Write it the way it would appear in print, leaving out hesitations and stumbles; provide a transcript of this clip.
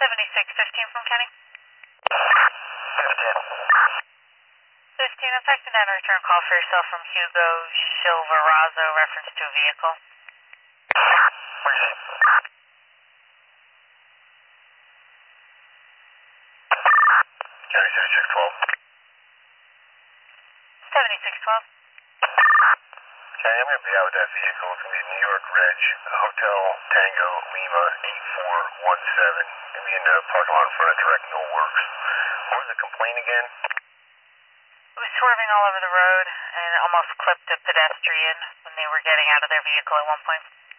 7615 from Kenny. 15. 15, effect and return call for yourself from Hugo Silverazo, reference to a vehicle. Appreciate it. 7612. 7612. Okay, I'm going to be out with that vehicle. It's going to be New York Reg, Hotel Tango Lima 8417. Going to be in the parking lot in front of Direct Mill Works. What was the complaint again? It was swerving all over the road and almost clipped a pedestrian when they were getting out of their vehicle at one point.